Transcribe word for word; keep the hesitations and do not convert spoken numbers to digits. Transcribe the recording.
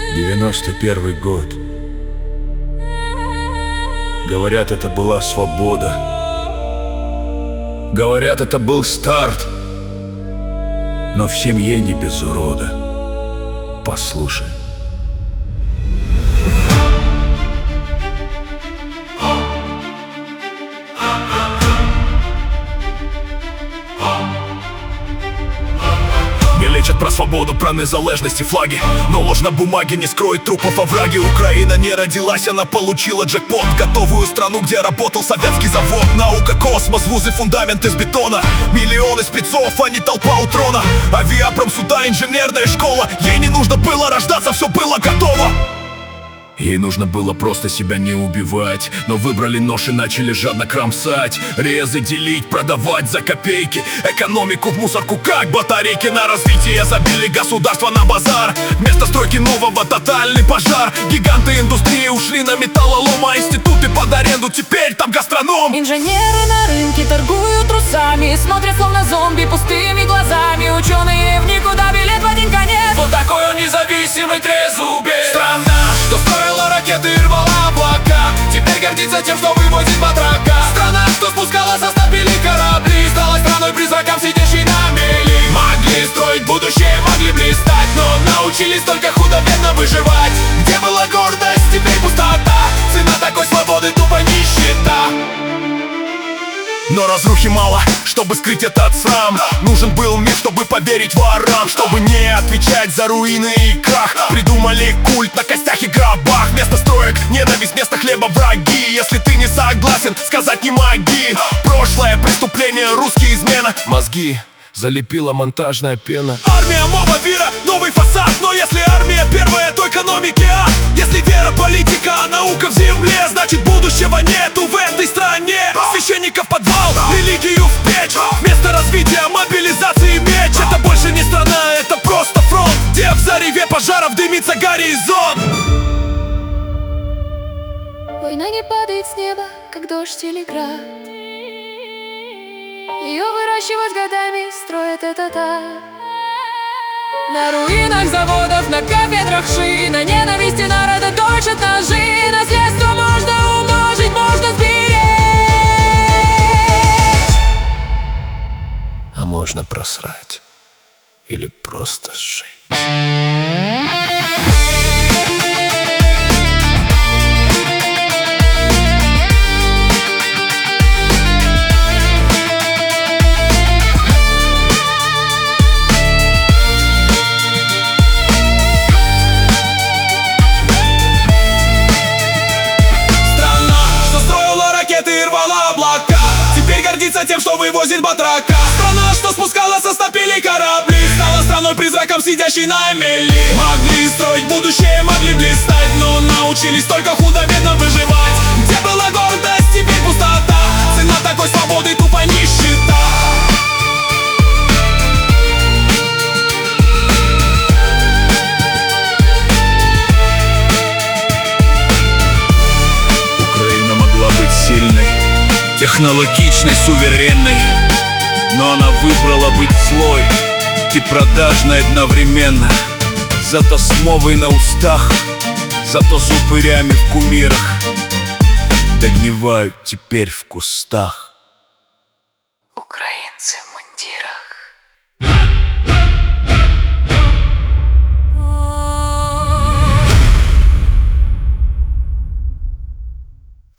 девяносто первый год. Говорят, это была свобода. Говорят, это был старт. Но в семье не без урода. Послушай. Лечат про свободу, про незалежность и флаги, но ложь на бумаге не скроет трупов овраги. Украина не родилась, она получила джекпот. Готовую страну, где работал советский завод. Наука, космос, вузы, фундамент из бетона. Миллионы спецов, а не толпа у трона. Авиапром, суда, инженерная школа. Ей не нужно было рождаться, все было готово. Ей нужно было просто себя не убивать, но выбрали нож и начали жадно кромсать. Резы делить, продавать за копейки. Экономику в мусорку, как батарейки. На развитие забили государство на базар. Вместо стройки нового тотальный пожар. Гиганты индустрии ушли на металлолом, а институты под аренду, теперь там гастроном. Инженеры на рынке торгуют трусами, смотрят словно зомби пустыми глазами. Ученые в никуда, билет в один конец. Вот такой он независимый трезубец. Страна, что строила ракеты и рвала облака, теперь гордится тем, что вывозит батрака. Страна, что спускала со стапелей корабли, стала страной-призраком, сидящей на мели. Могли строить будущее, могли блистать, но научились только худо-бедно выживать. Где была гордость, теперь пустота. Цена такой свободы тупо нищета. Но разрухи мало, чтобы скрыть этот срам. Нужен был мир, чтобы поверить ворам, чтобы не отвечать за руины и крах. Придумали культ на костях и гробах. Вместо строек ненависть, вместо хлеба враги. Если ты не согласен, сказать не моги. Прошлое преступление, русские измена. Мозги залепила монтажная пена. Армия, мова, вера, новый фасад. Но если армия первая, то экономики а. Если вера, политика, а наука в земле, значит будущего нету в этой стране. Священников подвал, религию в печь. Вместо развития, мобилизации меч. Это больше не страна, это просто фронт, где в зареве пожаров дымится горизонт. Война не падает с неба, как дождь или град. Ее выращивают годами, строят это так. На руинах заводов, на кафедрах ши, на ненависти народа точат ножи. Наследство можно умножить, можно сберечь, а можно просрать или просто сжечь. Гордится тем, что вывозит батрака. Страна, что спускала со стапелей корабли, стала страной-призраком, сидящей на мели. Могли строить будущее, могли блистать, но научились только худо-бедно выживать. Где была гордость, теперь пустота. Цена такой свободы тупо нищета. Украина могла быть сильной, технологичной, суверенной, но она выбрала быть злой и продажной одновременно. Зато с мовой на устах, зато с упырями в кумирах догнивают теперь в кустах. Украина.